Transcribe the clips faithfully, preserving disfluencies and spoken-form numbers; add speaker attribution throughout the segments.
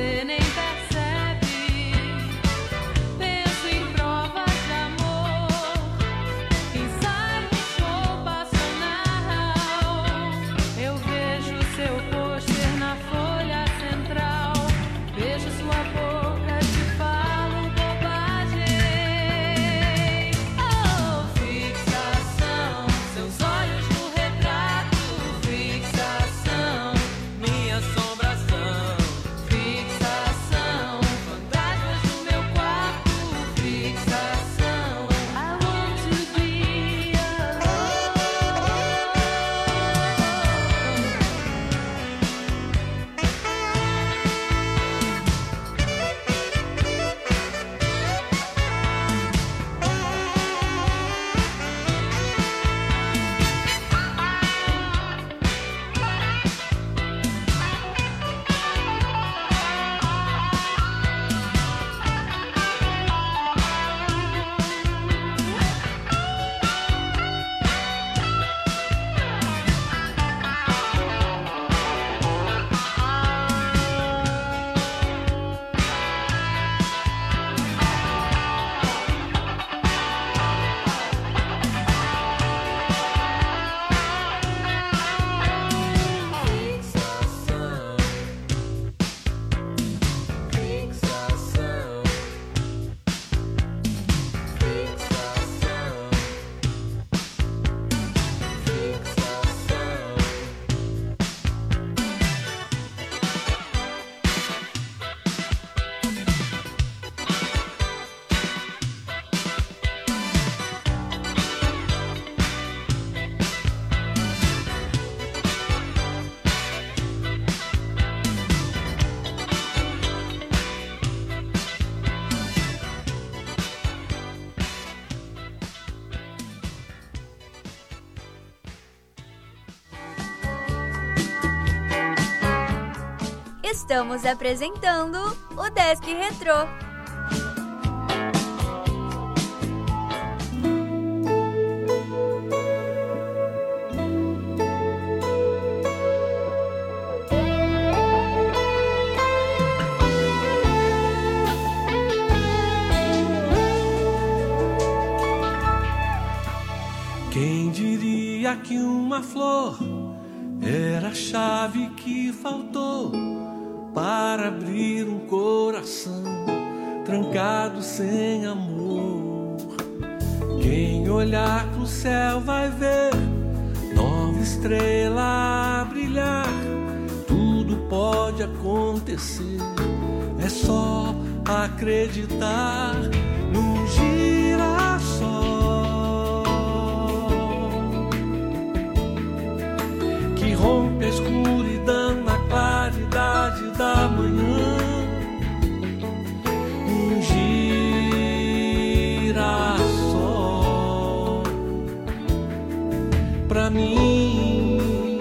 Speaker 1: Estamos apresentando o Desk Retrô.
Speaker 2: Quem diria que uma flor era a chave que faltou para abrir um coração trancado sem amor? Quem olhar pro céu vai ver nova estrela a brilhar. Tudo pode acontecer, é só acreditar num girassol que rompe a escuridão na claridade da manhã. Um girassol pra mim.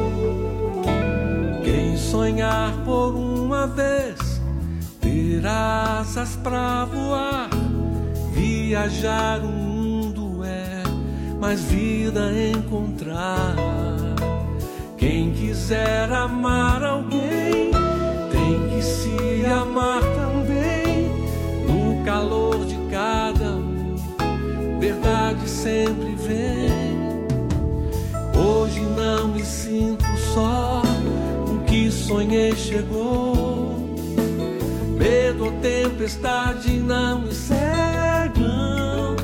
Speaker 2: Quem sonhar por uma vez ter asas pra voar, viajar o mundo é mais vida encontrar. Quem quiser amar alguém tem que se amar também. No calor de cada um, verdade sempre vem. Hoje não me sinto só, o que sonhei chegou. Medo ou tempestade não me cegam.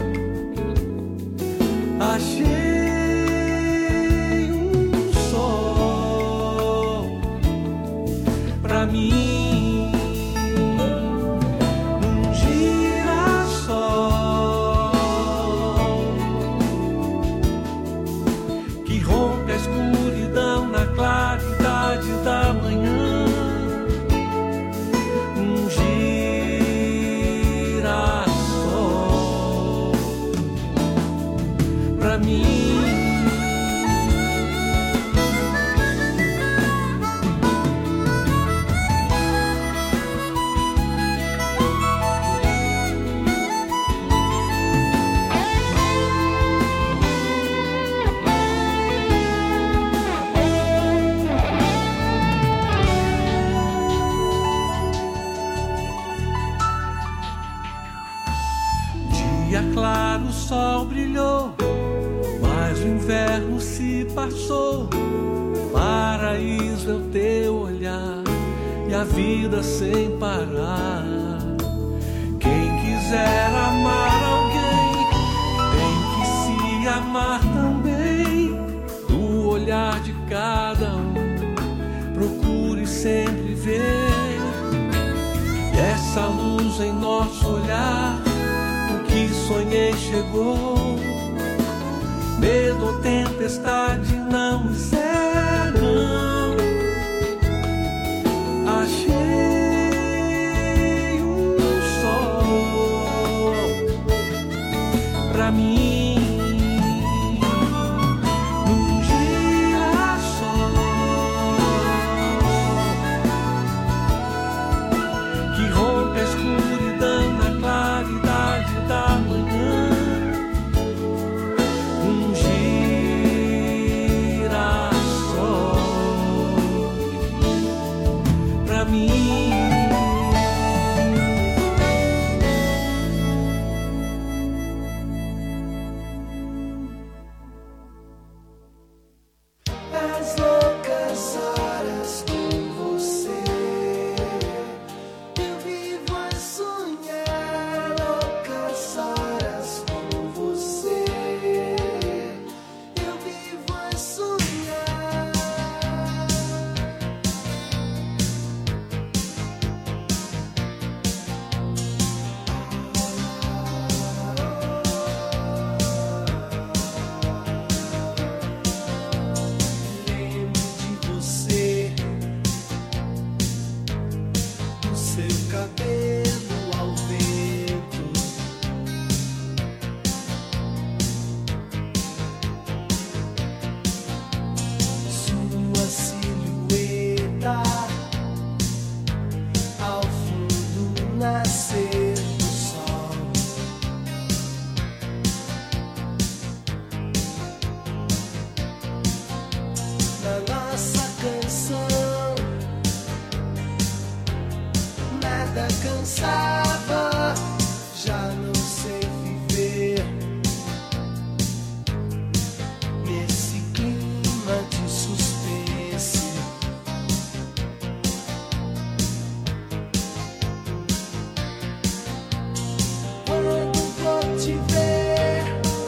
Speaker 2: Achei pra mim, um girassol que rompe a escuridão na claridade da manhã. Um girassol pra mim. dia claro o sol brilhou, mas o inverno se passou. Paraíso é o teu olhar e a vida sem parar. Quem quiser amar alguém tem que se amar também. Do olhar de cada um, procure sempre ver. E essa luz em nosso olhar, o que sonhei chegou. Medo ou tempestade não me cegam. Achei um sol pra mim, num girassol que rompe a escuridão na claridade da manhã. Um girassol pra mim.
Speaker 3: As loucas horas com você, eu vivo a sonhar. Loucas horas com você, eu vivo a sonhar. Lembro de você, do seu cabelo ao vento, sua silhueta ao fundo nascer do sol. Na nossa canção, nada cansava, já não sei viver nesse clima de suspense. Quando vou te ver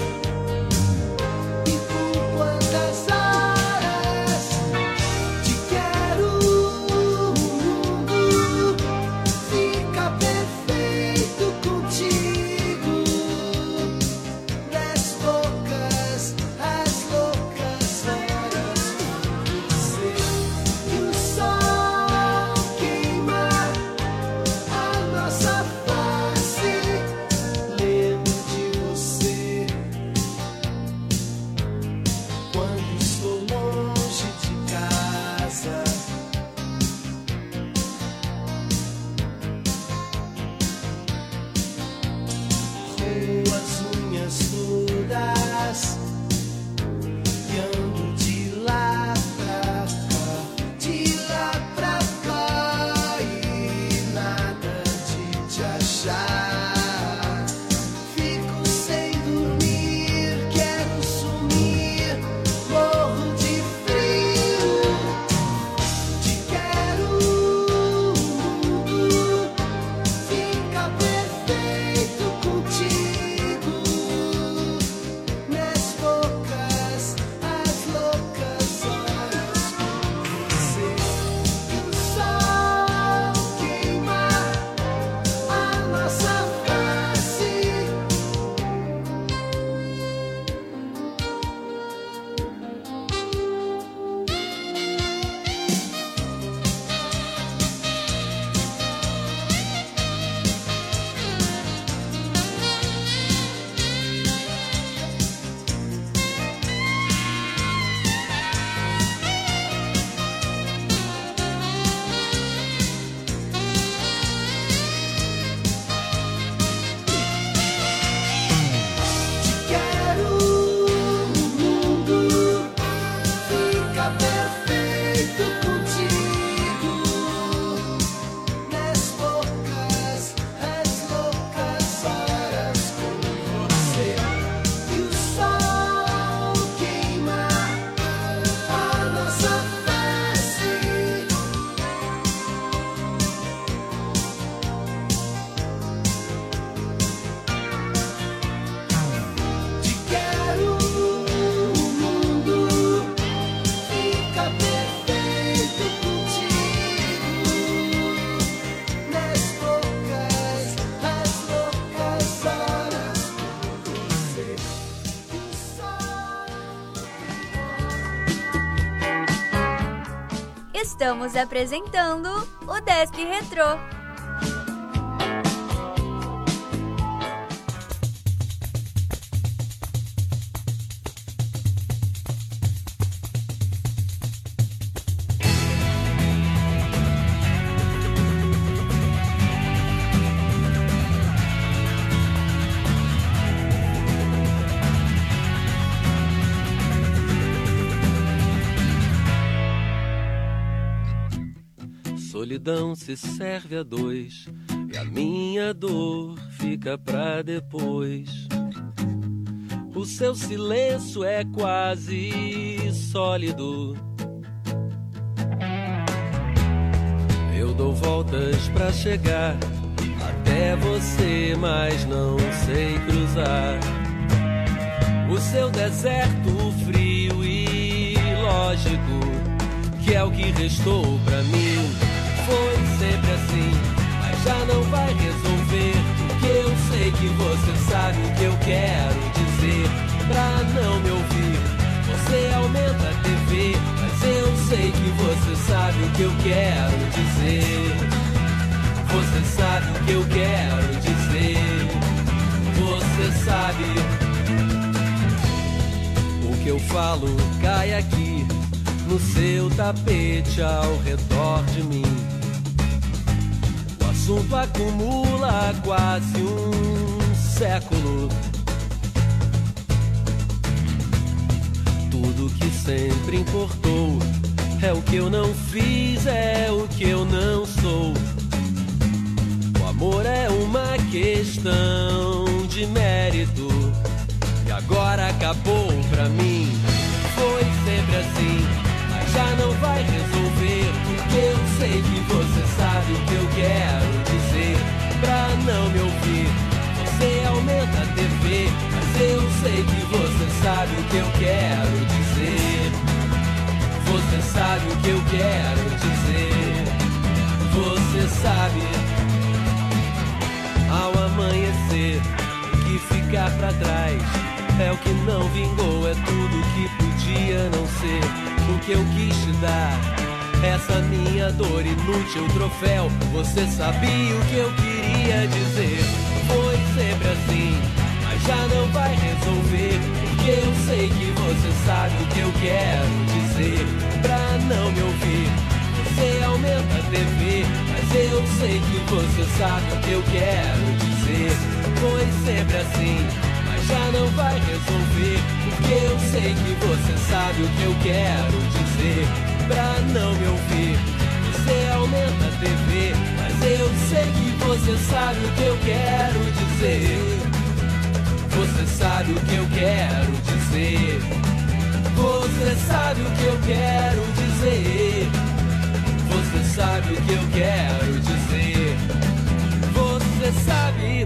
Speaker 3: e por quantas horas te quero, o mundo fica perfeito contigo. Das loucas, as loucas horas com você, e o sol queima a nossa face. Lembro de você quando estou longe de casa. Roo as unhas todas e ando de lá pra cá, de lá pra cá, e nada de te achar. Fico sem dormir, quero sumir, morro de frio. Te quero, o mundo fica perfeito contigo. Nas loucas, as loucas horas com você, e o sol queima a nossa
Speaker 1: Estamos apresentando o Desk Retrô.
Speaker 2: Solidão se serve a dois e a minha dor fica pra depois. O seu silêncio é quase sólido. Eu dou voltas pra chegar até você, mas não sei cruzar o seu deserto frio e lógico, que é o que restou pra mim. Foi sempre assim, mas já não vai resolver, porque eu sei que você sabe o que eu quero dizer. Pra não me ouvir, você aumenta a T V, mas eu sei que você sabe o que eu quero dizer. Você sabe o que eu quero dizer. Você sabe. O que eu falo cai aqui no seu tapete ao redor de mim. O assunto acumula quase um século. Tudo que sempre importou é o que eu não fiz, é o que eu não sou. O amor é uma questão de mérito e agora acabou pra mim. Foi sempre assim, mas já não vai resolver, porque eu sei que você sabe o que eu quero dizer. Pra não me ouvir, você aumenta a T V, mas eu sei que você sabe o que eu quero dizer. Você sabe o que eu quero dizer. Você sabe. Ao amanhecer, o que ficar pra trás é o que não vingou, é tudo que podia não ser. O que eu quis te dar, essa minha dor inútil, troféu. Você sabia o que eu queria dizer. Foi sempre assim, mas já não vai resolver, porque eu sei que você sabe o que eu quero dizer. Pra não me ouvir, você aumenta a T V, mas eu sei que você sabe o que eu quero dizer. Foi sempre assim, mas já não vai resolver, porque eu sei que você sabe o que eu quero dizer. Pra não me ouvir, você aumenta a T V, mas eu sei que você sabe o que eu quero dizer. Você sabe o que eu quero dizer. Você sabe o que eu quero dizer. Você sabe o que eu quero dizer. Você sabe.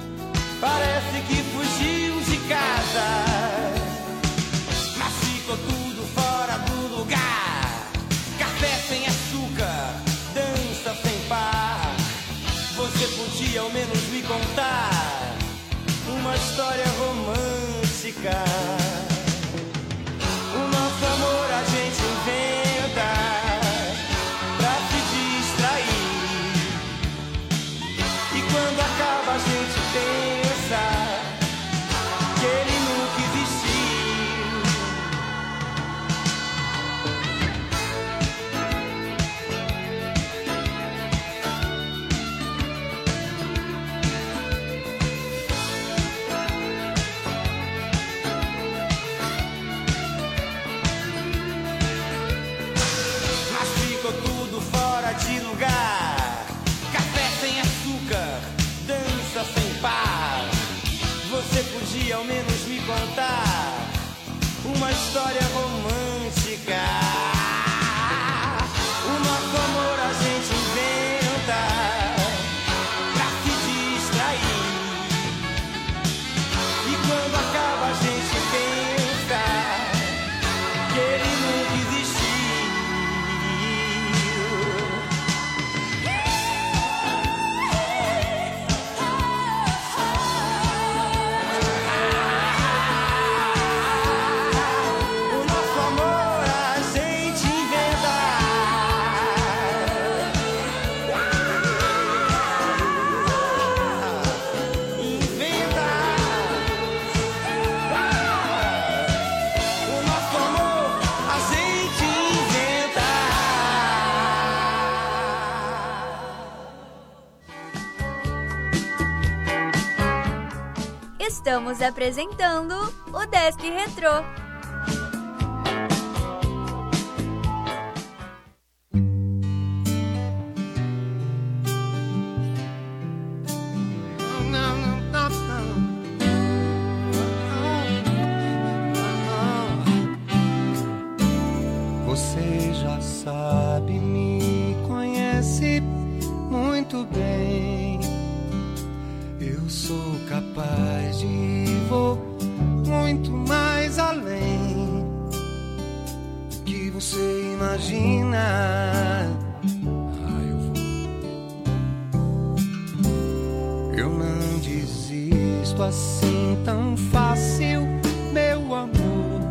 Speaker 3: Parece que fugiu de casa, mas ficou
Speaker 4: podia ao menos me contar uma história romântica. O nosso amor a gente inventa pra se distrair, e quando acaba a gente pensa que ele nunca existiu. De lugar, café sem açúcar, dança sem par. Você podia ao menos me contar uma história romântica. O nosso amor a gente inventa pra se distrair, e quando acaba a gente pensa que ele nunca existiu.
Speaker 1: Estamos apresentando o Desk Retrô.
Speaker 3: Você já sabe, me conhece muito bem. Eu sou capaz de ir, vou muito mais além do que você imagina. Ah, eu vou. Eu não desisto assim tão fácil, meu amor,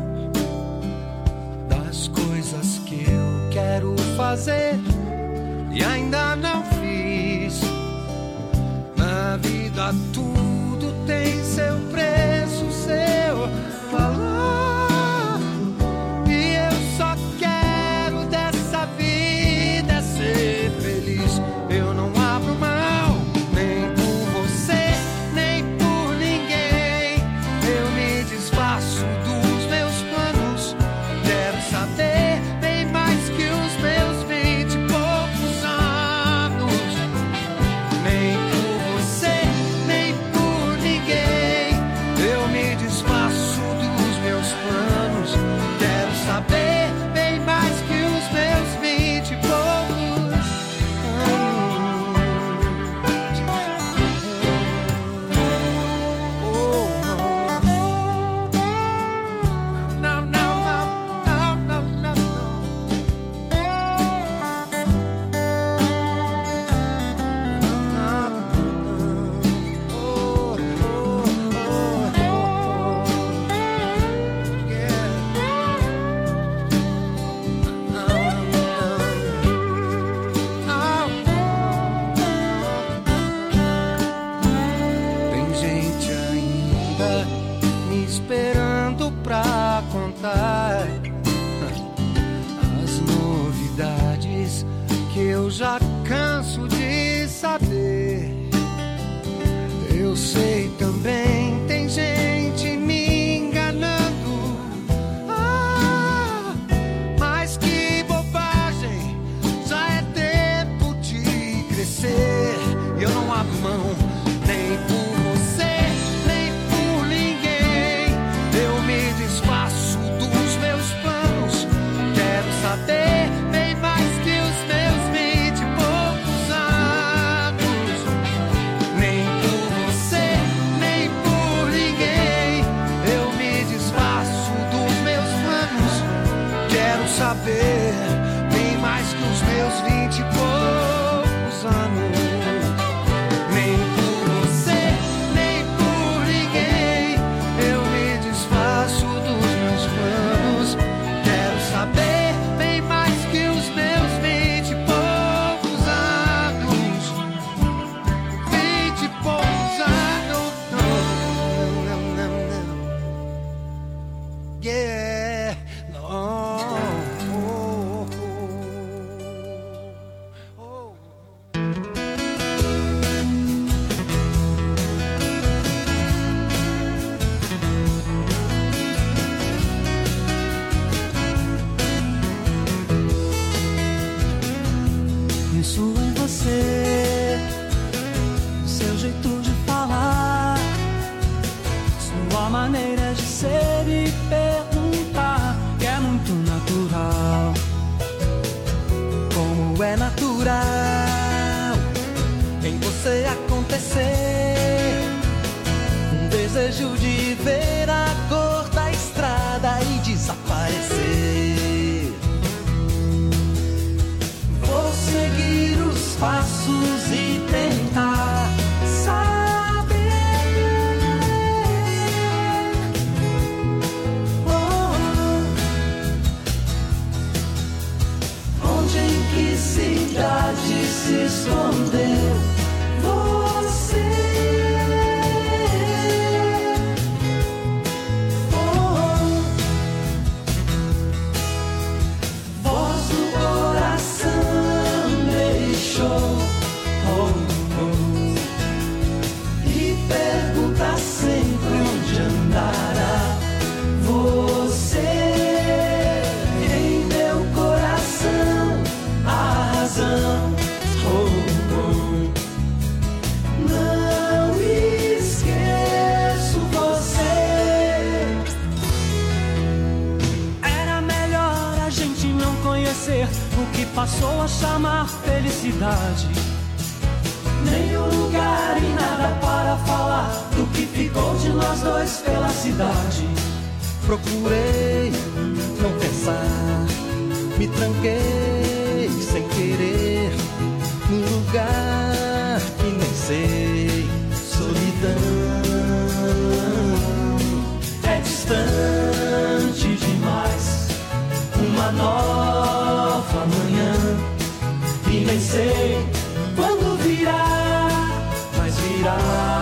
Speaker 3: das coisas que eu quero fazer e ainda não fiz. Na vida tudo tem seu preço, seu valor, e eu só quero dessa vida é ser feliz. Eu não abro mão, nem por você, nem por ninguém. Eu me desfaço dos meus planos, quero saber bem mais que os meus vinte e poucos anos. Nem saber bem mais que os meus vinte e poucos anos. Não, não, não, não, não, esperando pra contar as novidades que eu já canso de saber. Eu sei também, tem gente me enganando. Ah, mas que bobagem, já é tempo de crescer. E eu não abro mão, nem por você, nem por ninguém. Eu me desfaço dos meus planos, quero saber bem mais que os meus vinte e poucos anos. Nem por você, nem por
Speaker 5: isso em você, seu jeito de falar, sua maneira de ser e perguntar, que é muito natural. Como é natural em você acontecer um desejo de ver a cor da estrada e desaparecer. Vou seguir os passos e tentar saber oh, onde, em que cidade se escondeu você. O que passou a chamar felicidade, nem o lugar e nada para falar do que ficou de nós dois pela cidade. Procurei não pensar, me tranquei sem querer num lugar que nem sei. Solidão é distante demais, uma nova manhã, e nem sei quando virá, mas virá.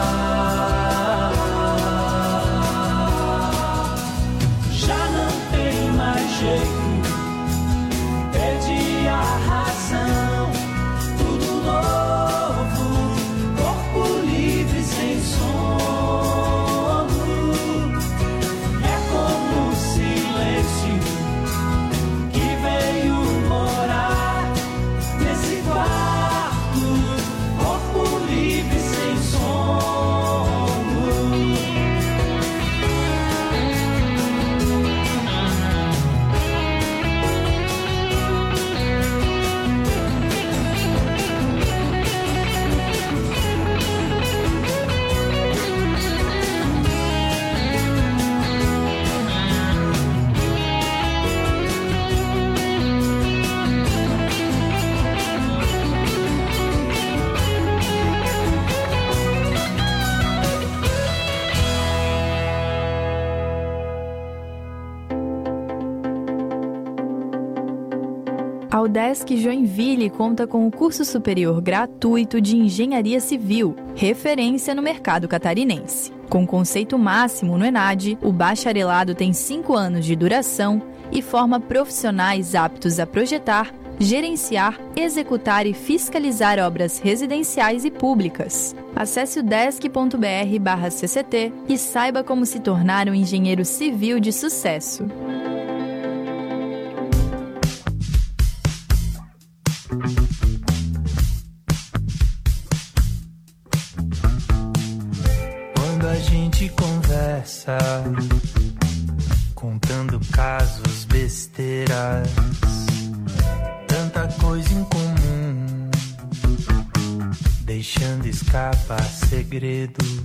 Speaker 5: Já não tem mais jeito, perdi a razão, tudo novo, corpo livre sem sono, é como um silêncio que veio morar nesse quarto, corpo livre sem sono.
Speaker 6: A UDESC Joinville conta com o curso superior gratuito de Engenharia Civil, referência no mercado catarinense. Com conceito máximo no ENAD, o bacharelado tem cinco anos de duração e forma profissionais aptos a projetar, gerenciar, executar e fiscalizar obras residenciais e públicas. Acesse udesc.br barra CCT e saiba como se tornar um engenheiro civil de sucesso.
Speaker 5: Quando a gente conversa, contando casos, besteiras, tanta coisa em comum, deixando escapar segredos.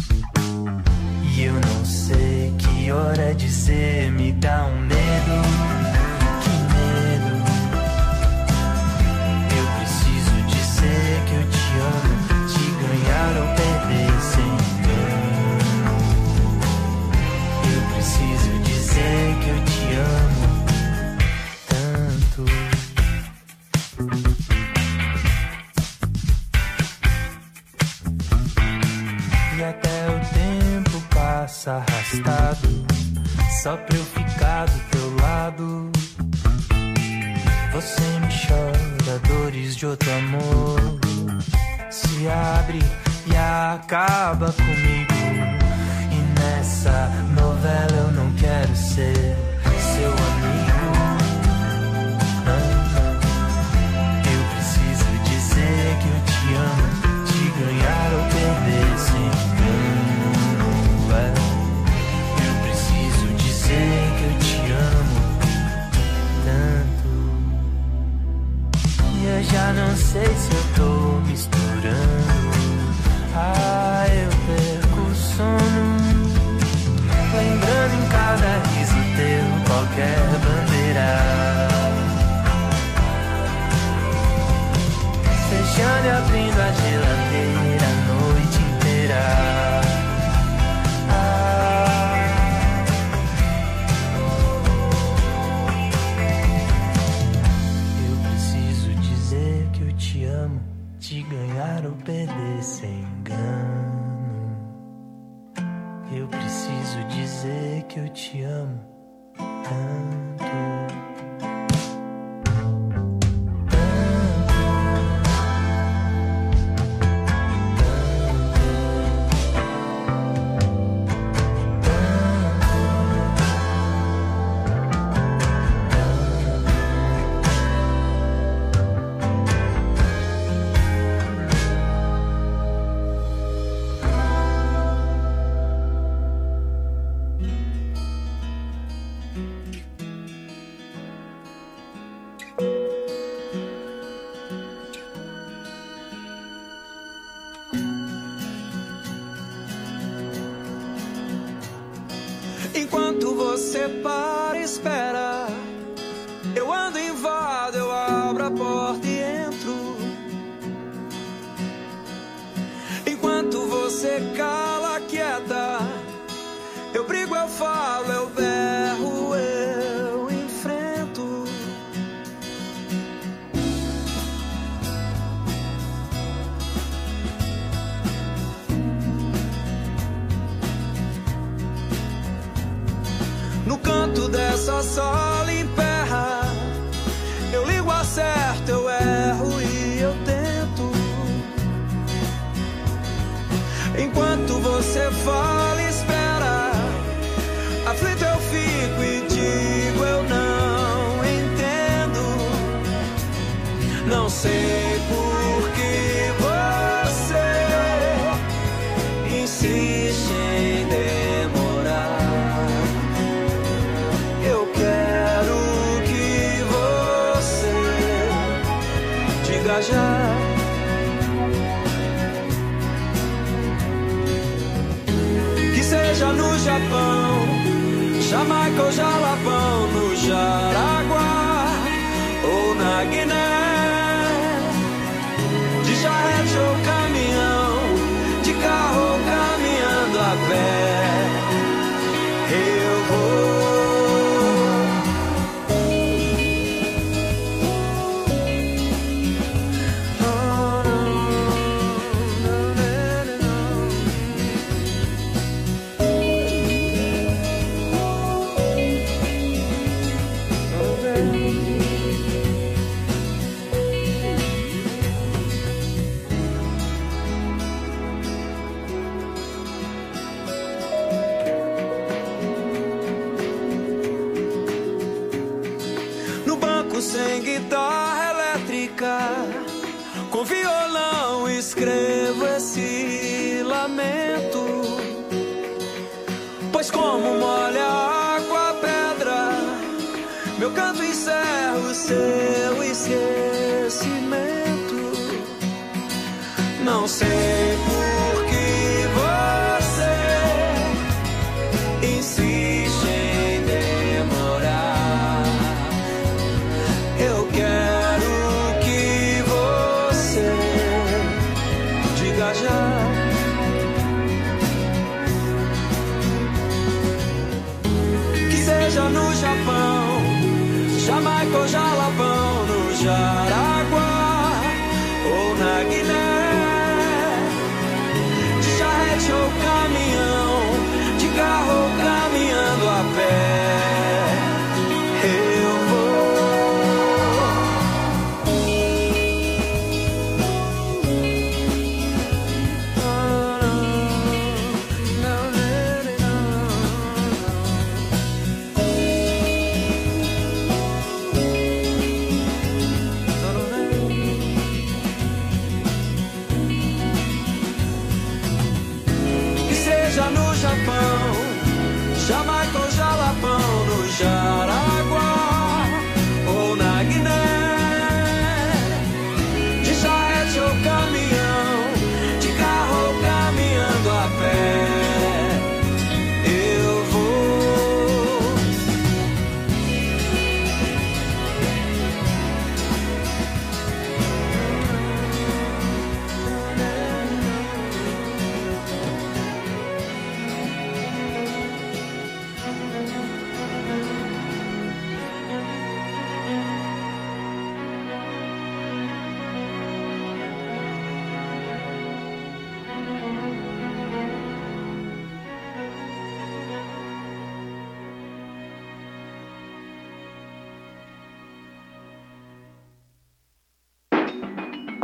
Speaker 5: E eu não sei que hora dizer, me dá um medo, que medo. Eu preciso dizer que eu te amo, te ganhar ou perder sem engano. Eu preciso dizer que eu te amo tanto. E até o tempo passa arrastado, só pra eu ficar do teu lado. Você me chora dores de outro amor, se abre e acaba comigo. E nessa novela eu não quero ser seu amigo. Eu preciso eu já não sei se eu tô misturando. Ah, eu perco o sono, lembrando em cada riso teu qualquer bandeira. Fechando e abrindo a geladeira a noite inteira. Ah, eu preciso dizer que eu te amo, te ganhar ou perder sem engano. Eu preciso dizer que eu te amo tanto.
Speaker 7: Enquanto você para e espera, eu ando, invado, eu abro a porta e entro. Enquanto você cala, quieta, eu brigo, eu falo, eu berro, eu enfrento. No canto dessa sala emperra, eu ligo, acerto, eu erro e eu tento. Enquanto você fala e espera, aflito eu fico e digo eu não entendo. Não sei por que você insiste em demorar. Eu quero que você diga já. Que seja no Japão, Jamaica ou Jalapão, no Jaraguá ou na Guiné, de charrete ou caminhão, de carro ou caminhando a pé, eu vou. Sem guitarra elétrica, com violão escrevo esse lamento. Pois como molha a água a pedra, meu canto encerra o seu esquecimento. Não sei por que você insiste em demorar. Eu quero que você diga já. Que seja no Japão, Jamaica ou Jalapão, no Jaraguá ou na Guiné,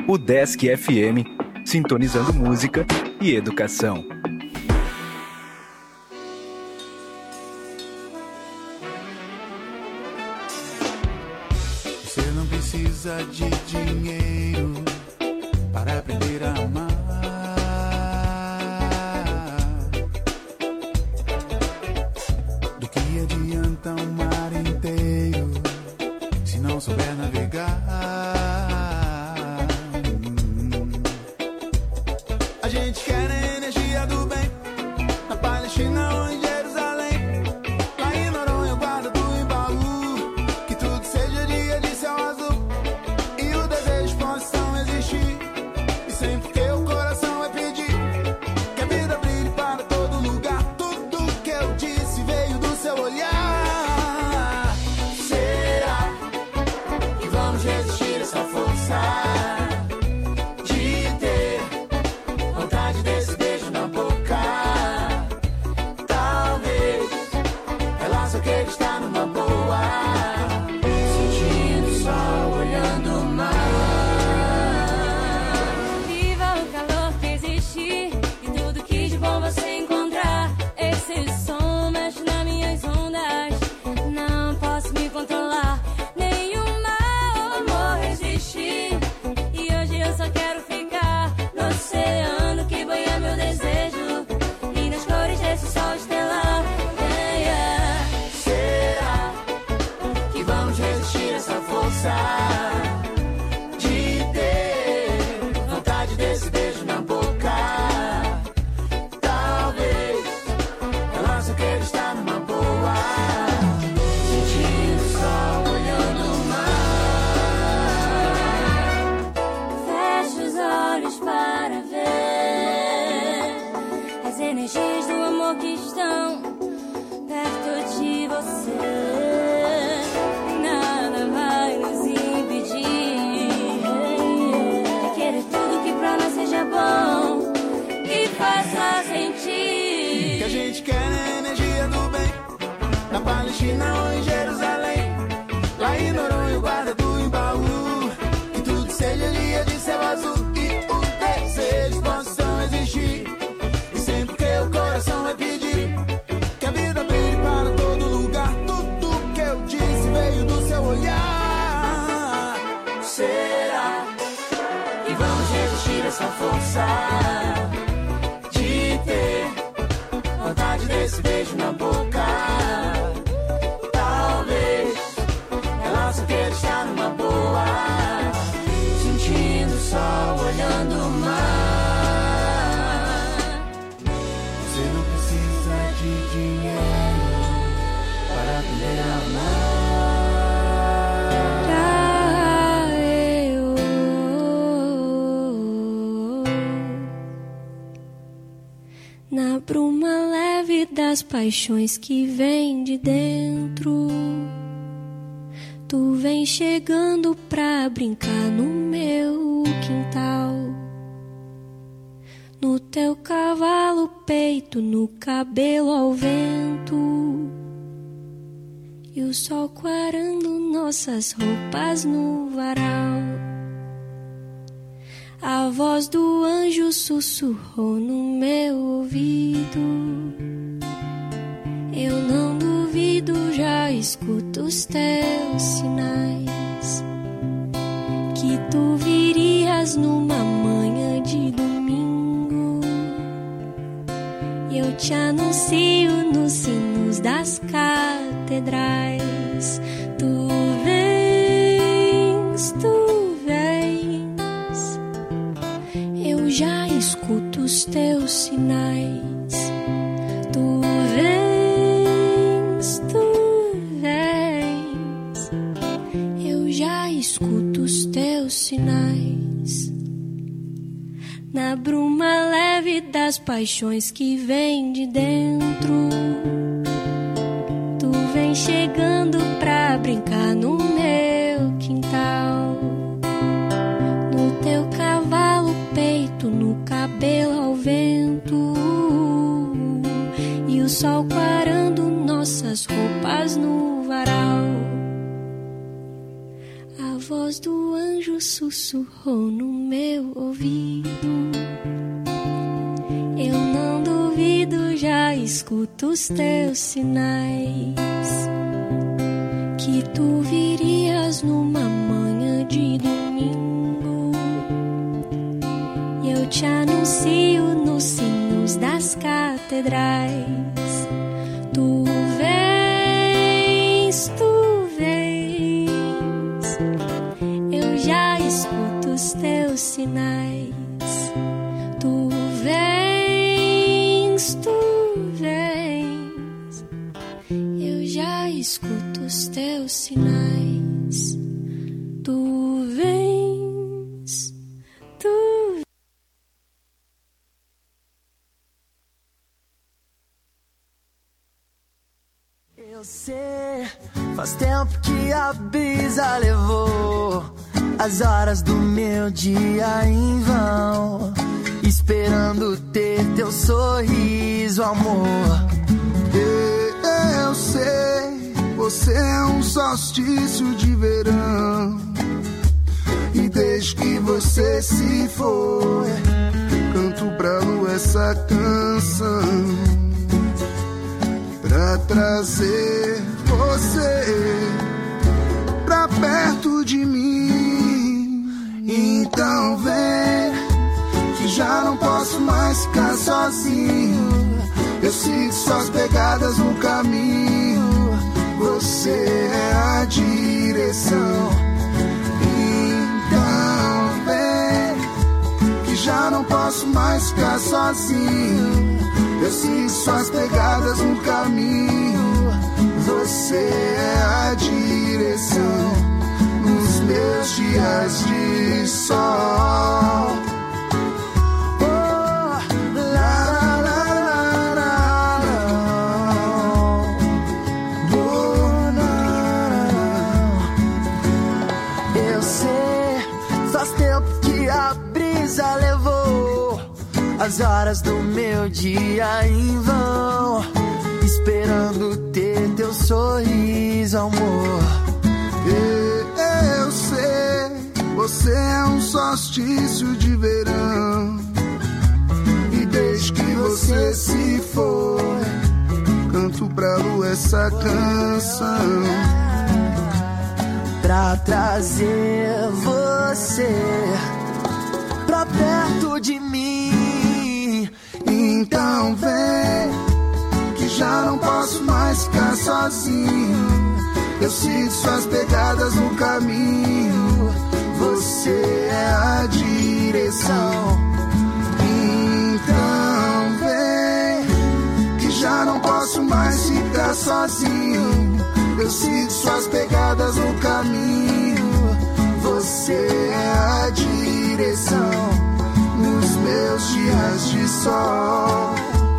Speaker 8: O Desk F M, sintonizando música e educação.
Speaker 9: Você não precisa de dinheiro para aprender a amar. Do que adianta um mar inteiro se não souber navegar? A gente quer a energia do bem, na Palestina ou em Jerusalém, lá em Noronha, Guarda do Embaú, que tudo seja dia de céu azul, e o desejo possa existir, e sempre que o coração vai pedir, que a vida brilhe para todo lugar, tudo que eu disse veio do seu olhar. Será que vamos resistir a essa força? Palestina ou em Jerusalém, lá em Noronha, Guarda do Embaú, que tudo seja dia de céu azul e o desejo possam existir, e sempre que o coração vai pedir, que a vida brilhe para todo lugar, tudo que eu disse veio do seu olhar. Será que vamos resistir a essa força de ter vontade desse beijo na boca? Só quero estar numa boa, sentindo o sol, olhando o mar. Você não precisa de dinheiro para aprender a
Speaker 10: amar. Na bruma leve das paixões que vem de dentro, tu vem chegando pra brincar no meu quintal, no teu cavalo peito, no cabelo ao vento, e o sol quarando nossas roupas no varal. A voz do anjo sussurrou no meu ouvido, eu não duvido, já escuto os teus sinais, que tu virias numa manhã de domingo, e eu te anuncio nos sinos das catedrais. Tu vens, tu vens, eu já escuto os teus sinais. Tu vens, tu vens, eu já escuto os teus sinais. Na bruma leve das paixões que vem de dentro, tu vem chegando pra brincar no meu quintal, no teu cavalo peito, no cabelo ao vento, e o sol quarando nossas roupas no varal. A voz do anjo suspiro sussurrou no meu ouvido. Eu não duvido, já escuto os teus sinais, que tu virias numa manhã de domingo. E eu te anuncio nos sinos das catedrais. Tu vens, tu vens. Eu já escuto os teus sinais. Tu vens, tu vens. Eu já escuto os teus sinais. Tu vens, tu vens.
Speaker 5: Eu sei, faz tempo que a brisa levou as horas do meu dia em vão, esperando ter teu sorriso, amor.
Speaker 9: Eu sei, você é um solstício de verão, e desde que você se foi, canto pra lua essa canção, pra trazer você pra perto de mim. Então vem, que já não posso mais ficar sozinho. Eu sigo suas pegadas no caminho. Você é a direção. Então vem, que já não posso mais ficar sozinho. Eu sigo suas pegadas no caminho. Você é a direção nos meus dias de sol. Oh, la, la, la, la, la. Oh, la, la. Eu sei, faz tempo que a brisa levou as horas do meu dia em vão, esperando ter teu sorriso, amor. Eu sei, você é um solstício de verão, e desde que você se foi, canto pra lua essa canção,
Speaker 5: pra trazer você pra perto de mim.
Speaker 9: Então vem, que já não posso mais ficar sozinho. Eu sigo suas pegadas no caminho. Você é a direção. Então vem, que já não posso mais ficar sozinho. Eu sigo suas pegadas no caminho. Você é a direção nos meus dias de sol.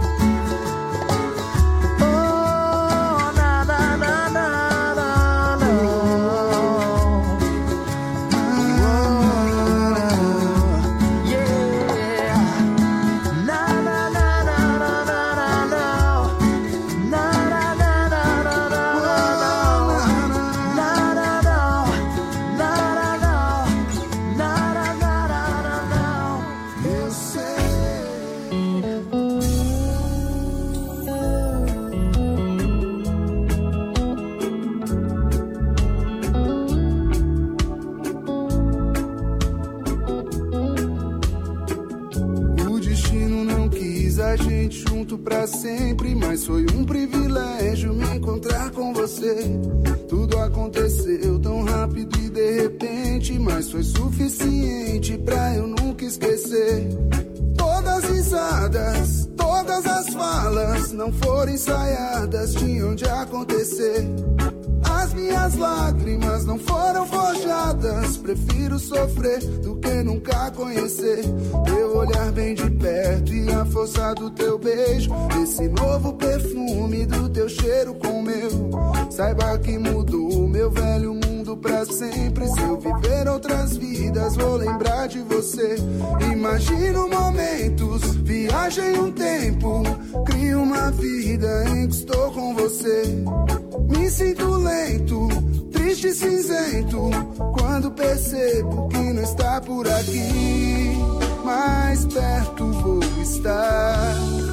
Speaker 9: Pra sempre, mas foi um privilégio me encontrar com você. Tudo aconteceu tão rápido e de repente, mas foi suficiente pra eu nunca esquecer. Todas as risadas, todas as falas não foram ensaiadas, tinham de acontecer. As minhas lágrimas não foram forjadas, prefiro sofrer do que nunca conhecer. Teu olhar bem de perto e a força do teu beijo, esse novo perfume do teu cheiro com o meu. Saiba que mudou o meu velho mundo pra sempre. Se eu viver outras vidas, vou lembrar de você. Imagino momentos, viagem um tempo, crio uma vida em que estou com você. Me sinto lento momento triste e cinzento, quando percebo que não está por aqui, mais perto vou estar.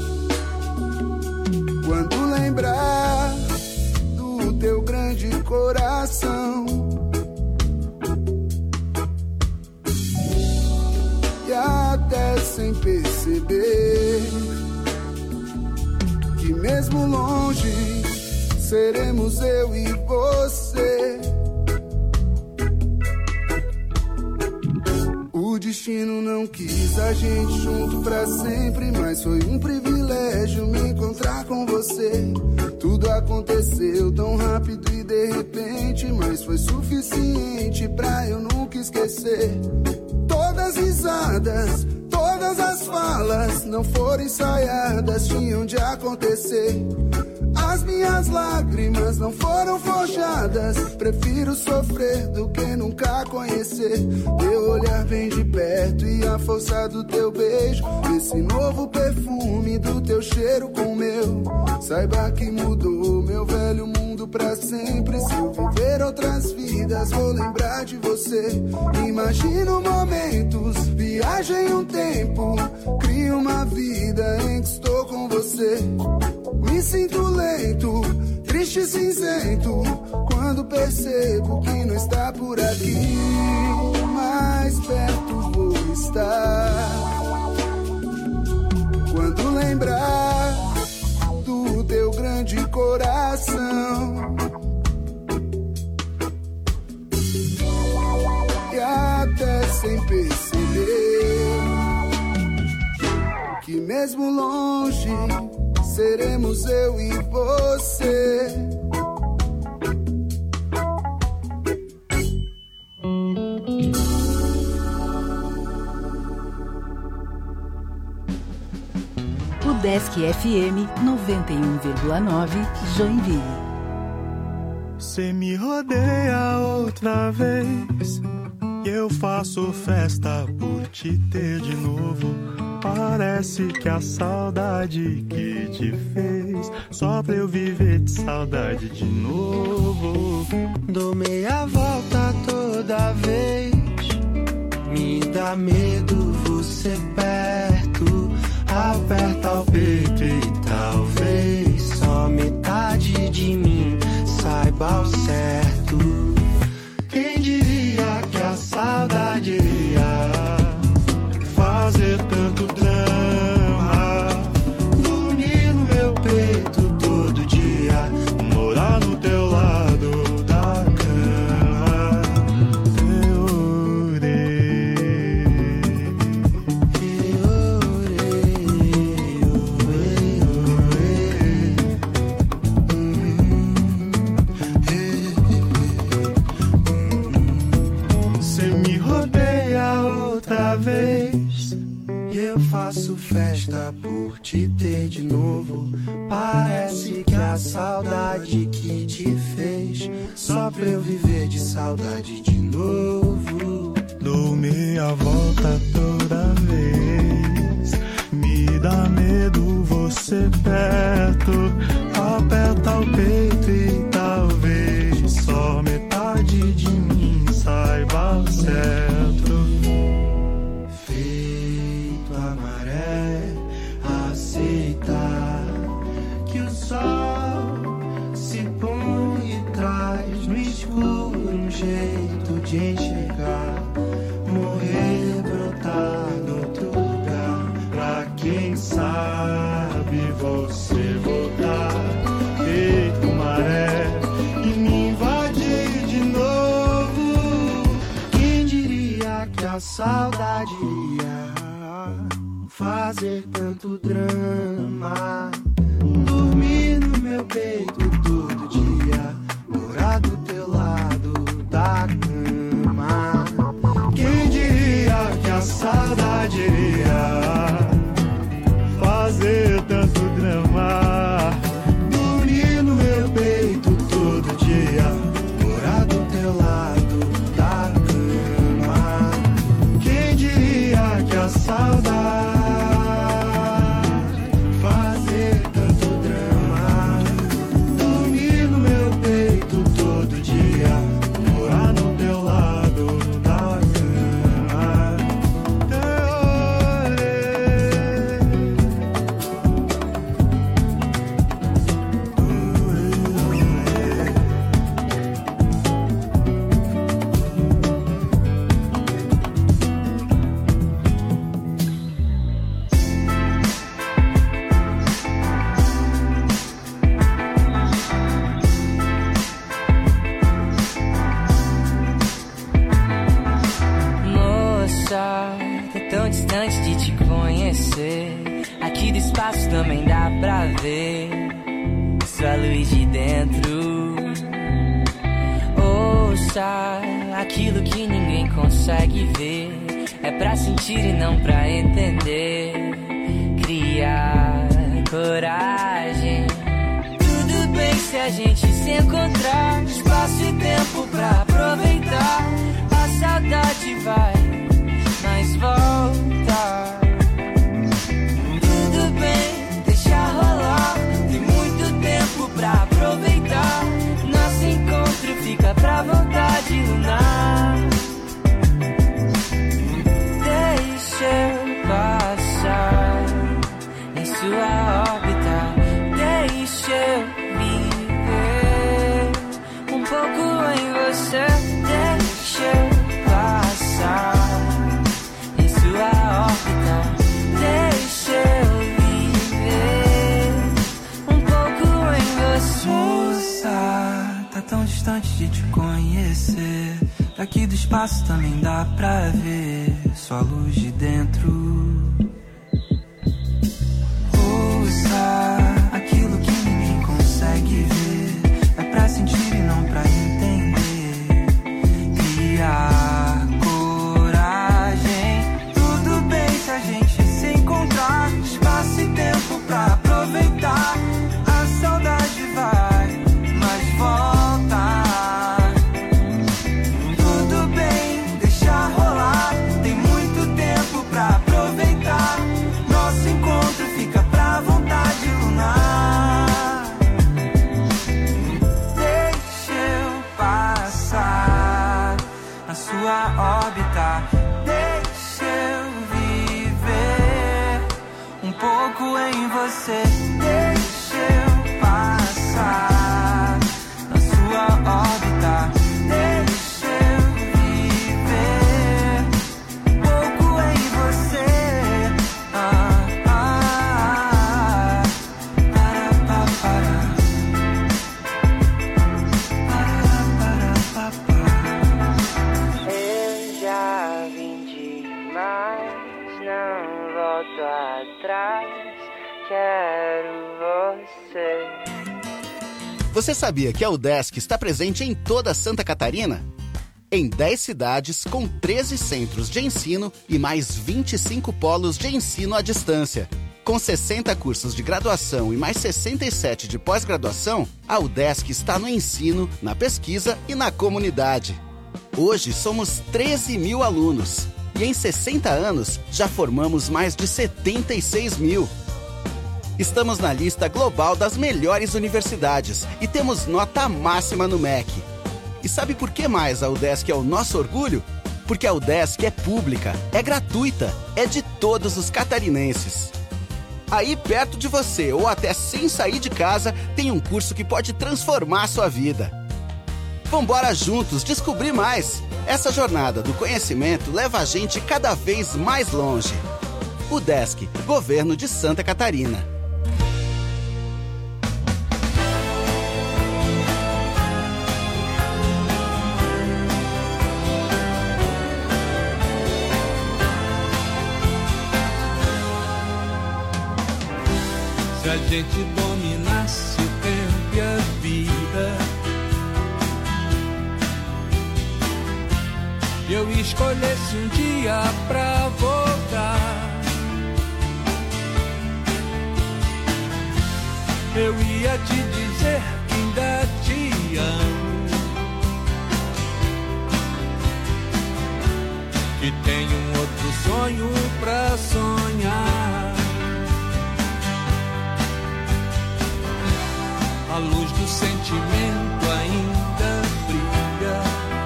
Speaker 9: Quando lembrar do teu grande coração e até sem perceber que mesmo longe seremos eu e você. O destino não quis a gente junto pra sempre, mas foi um privilégio me encontrar com você. Tudo aconteceu tão rápido e de repente, mas foi suficiente pra eu nunca esquecer. Todas risadas, todas as falas não foram ensaiadas, tinham de acontecer. As minhas lágrimas não foram forjadas, prefiro sofrer do que nunca conhecer. Teu olhar bem de perto e a força do teu beijo, esse novo perfume do teu cheiro com o meu. Saiba que mudou meu velho mundo pra sempre. Se eu viver outras vidas vou lembrar de você. Imagino momentos, viagem um tempo, crio uma vida em que estou com você. Me sinto lento, triste e cinzento, quando percebo que não está por aqui, mais perto vou estar. Quando lembrar do teu grande coração e até sem perceber que mesmo longe seremos eu e você.
Speaker 11: O Desk F M noventa e um vírgula nove Joinville.
Speaker 12: Cê me rodeia outra vez e eu faço festa por te ter de novo. Parece que a saudade que te fez só pra eu viver de saudade de novo.
Speaker 5: Dou meia volta toda vez, me dá medo você perto. Aperta o peito e talvez só metade de mim saiba o certo. Quem diria que a saudade ia fazer tanto drama, dormir no meu peito todo dia, morar no teu lado da cama. Eu orei, eu orei, eu orei, cê me rodeia outra vez e eu faço festa por te ter de novo. Parece que a saudade que te fez só pra eu viver de saudade de novo.
Speaker 12: Dou meia volta toda vez, me dá medo você perto. Aperta o peito e talvez só metade de mim saiba o certo.
Speaker 5: Aceitar que o sol se põe e traz no escuro um jeito de enxergar. Morrer, brotar no outro lugar, pra quem sabe você voltar. Feito maré e me invadir de novo. Quem diria que a saudade ia fazer tanto drama, dormir no meu peito todo dia, morar do teu lado da cama. Quem diria que a saudade ia fazer tanto drama, dormir no meu peito todo dia, morar do teu lado da cama. Quem diria que a saudade fazer tanto drama, dormir
Speaker 13: tão distante de te conhecer. Aqui do espaço também dá pra ver sua luz de dentro. Ouça aquilo que ninguém consegue ver. É pra sentir e não pra entender. Criar coragem. Tudo bem se a gente se encontrar. Espaço e tempo pra aproveitar. A saudade vai, mas volta. Tudo bem, deixa rolar. Tem muito tempo pra aproveitar. Nosso encontro fica pra vontade lunar. Deixa eu passar em sua órbita. Deixa eu viver um pouco em você. Deixa eu passar em sua órbita. Deixa eu viver um pouco em você.
Speaker 5: Moça, tá tão distante de te conhecer. Daqui do espaço também dá pra ver sua luz de dentro. Ouça aquilo que ninguém consegue ver. É pra sentir e não pra entender. Criar coragem. Tudo bem se a gente se encontrar. Espaço e tempo pra aproveitar. A saudade vai, mas volta. Tudo bem, deixa rolar. Tem muito tempo pra aproveitar. Nosso encontro fica pra vontade lunar. Deixa eu passar na sua órbita. Deixa eu viver um pouco em você. Deixa eu passar na sua órbita. Deixa eu viver um pouco em você. Ah, ah, para, para, para. Para, para, para.
Speaker 13: Eu já vim demais, não volto atrás. Quero você.
Speaker 14: Você sabia que a UDESC está presente em toda Santa Catarina? Em dez cidades, com treze centros de ensino e mais vinte e cinco polos de ensino à distância. Com sessenta cursos de graduação e mais sessenta e sete de pós-graduação, a UDESC está no ensino, na pesquisa e na comunidade. Hoje somos treze mil alunos e em sessenta anos já formamos mais de setenta e seis mil. Estamos na lista global das melhores universidades e temos nota máxima no M E C. E sabe por que mais a UDESC é o nosso orgulho? Porque a UDESC é pública, é gratuita, é de todos os catarinenses. Aí perto de você ou até sem sair de casa, tem um curso que pode transformar a sua vida. Vambora juntos descobrir mais! Essa jornada do conhecimento leva a gente cada vez mais longe. UDESC, Governo de Santa Catarina.
Speaker 3: Se a gente dominasse o tempo e a vida, e eu escolhesse um dia pra voltar, eu ia te dizer que ainda te amo, que tenho um outro sonho pra sonhar. A luz do sentimento ainda brilha.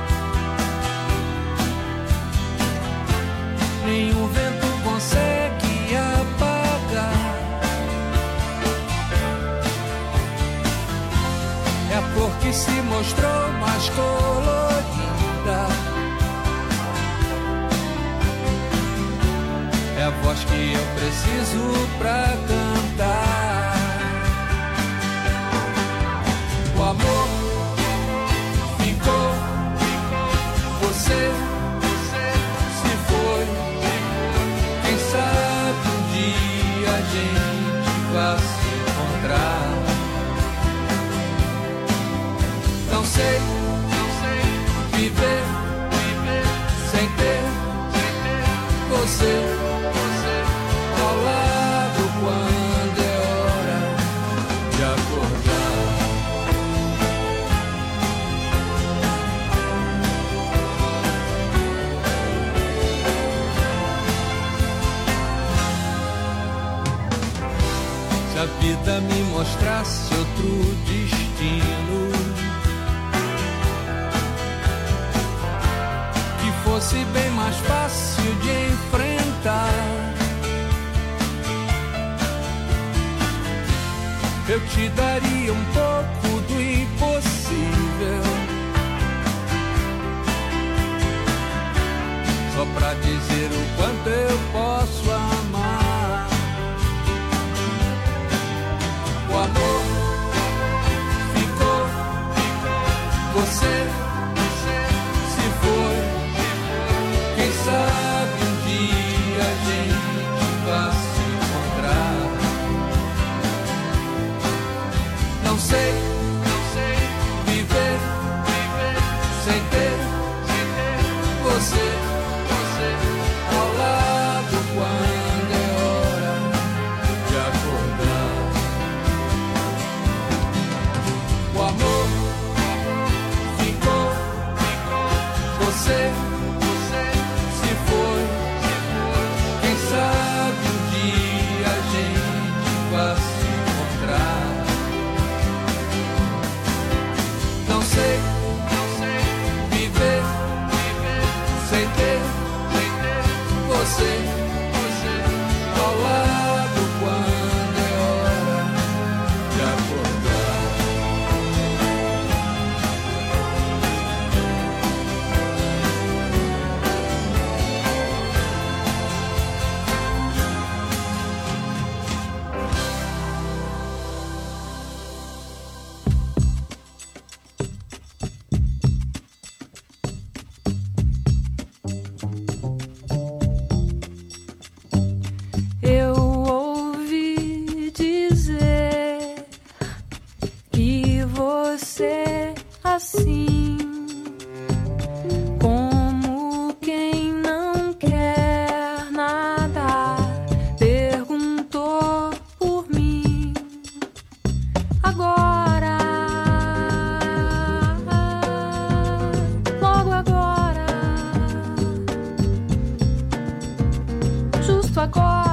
Speaker 3: Nenhum vento consegue apagar. É a cor que se mostrou mais colorida. É a voz que eu preciso pra cantar. O amor ficou, você se foi. você, você ao lado quando é hora de acordar. Se a vida me mostrasse outro destino que fosse bem mais fácil de enfrentar, eu te daria um pouco do impossível, só pra dizer o quanto eu posso amar. O amor ficou, você se foi. Quem sabe um dia a gente vai se encontrar. Não sei, não sei viver, viver sem ter, sem ter você, você ao lado quando é hora de acordar. O amor ficou, ficou, você, você se foi, se foi. Quem sabe um dia a gente vai se encontrar. Não sei, não sei viver, viver sem ter, sem ter você, você ao lado quando é hora de acordar.
Speaker 15: Eu ouvi dizer que você assim, como quem não quer nada, perguntou por mim. Agora, logo agora, justo agora.